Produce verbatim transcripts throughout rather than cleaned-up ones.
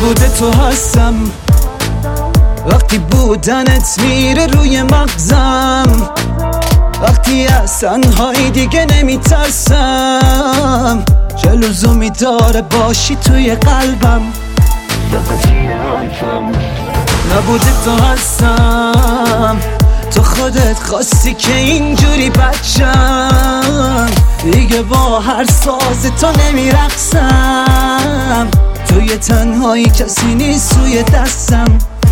نبوده تو هستم وقتی بودنت میره روی مغزم، وقتی از تنهایی دیگه نمیترسم، چه لزومی داره باشی توی قلبم. نبوده تو هستم، تو خودت خواستی که اینجوری بچم، دیگه با هر ساز تو نمیرقصم، توی تنهایی کسی نیست روی دستم.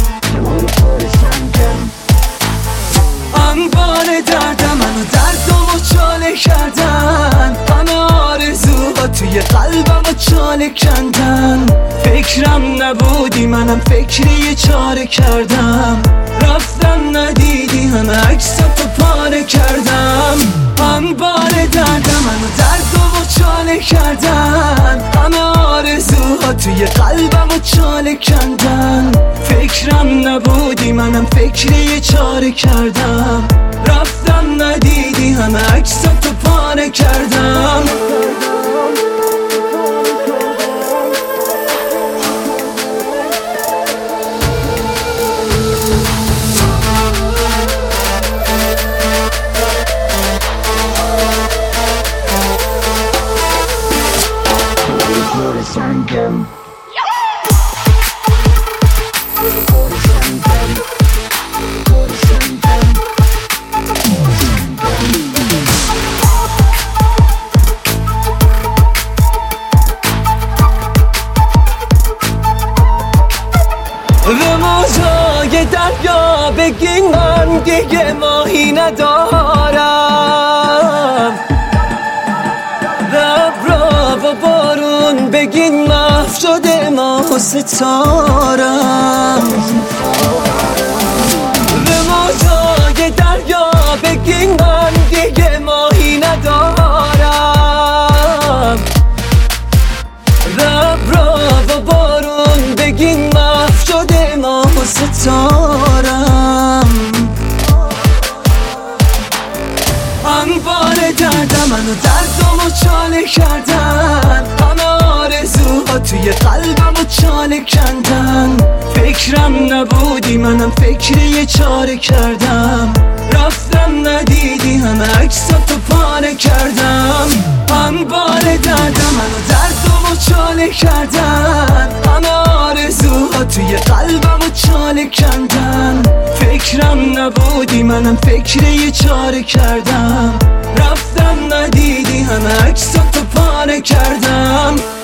انبار دردم منو دردمو چاله کردن، همه آرزوها توی قلبمو چاله کندن، فکرم نبودی منم فکری چاره کردم، رفتم ندیدی همه عکساتو پاره کردم. انبار دردم منو دردمو چاله کردن، همه آرزوها توی قلبمو چاله کندن، فکرم نبودی منم فکری چاره کردم، رفتم ندیدی همه عکساتو پاره کردم. به موجای دریا بگین من دیگه ماهی ندارم، به ابرا و بارون بگین محو شده ماه و ستارم، به موجای دریا بگین من دیگه ماهی ندارم، به ابرا و بارون بگین محو شده ماه و ستارم. انبار دردم منو دردمو چاله کردن، همه آرزوها توی قلبمو چاله کندن، فکرم نبودی منم فکری چاره کردم، رفتم ندیدی همه عکساتو پاره کردم. انبار دردم منو دردمو چاله کردن، همه آرزوها توی قلبمو چاله کندن، فکرم نبودی منم فکری چاره کردم، رفتم ندیدی همه عکساتو پاره کردم.